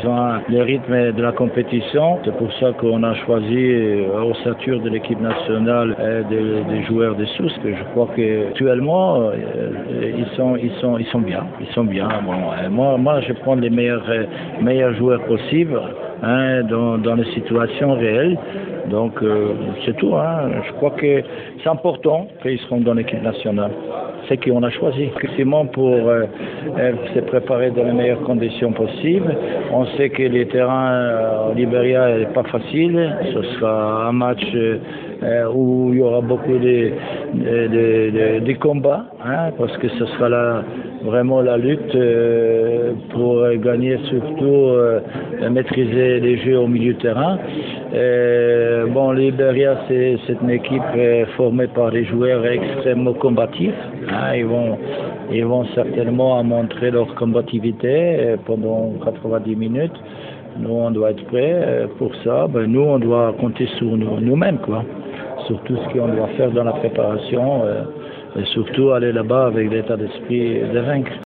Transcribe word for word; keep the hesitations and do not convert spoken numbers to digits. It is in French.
ils ont un, le rythme de la compétition. C'est pour ça qu'on a choisi euh, ossature de l'équipe nationale euh, des, des joueurs des Sousse, que je crois que actuellement euh, ils sont ils sont ils sont bien, ils sont bien. Bon, euh, moi moi je prends les meilleurs euh, meilleurs joueurs possibles. Hein, dans, dans les situations réelles. Donc euh, c'est tout. Hein. Je crois que c'est important qu'ils seront dans l'équipe nationale. C'est qu'on a choisi. Effectivement, pour euh, euh, se préparer dans les meilleures conditions possibles. On sait que les terrains euh, au Libéria n'est pas facile. Ce sera un match euh, où il y aura beaucoup de, de, de, de, de combats, hein, parce que ce sera là vraiment la lutte euh, pour gagner, surtout euh, maîtriser les jeux au milieu de terrain. Euh, bon, Libéria, c'est une équipe euh, formée par des joueurs extrêmement combatifs. Hein, ils vont, ils vont certainement montrer leur combativité euh, pendant quatre-vingt-dix minutes. Nous, on doit être prêts euh, pour ça. Ben, nous, on doit compter sur nous, nous-mêmes, quoi. Sur tout ce qu'on doit faire dans la préparation. Euh, et surtout aller là-bas avec l'état d'esprit de vaincre.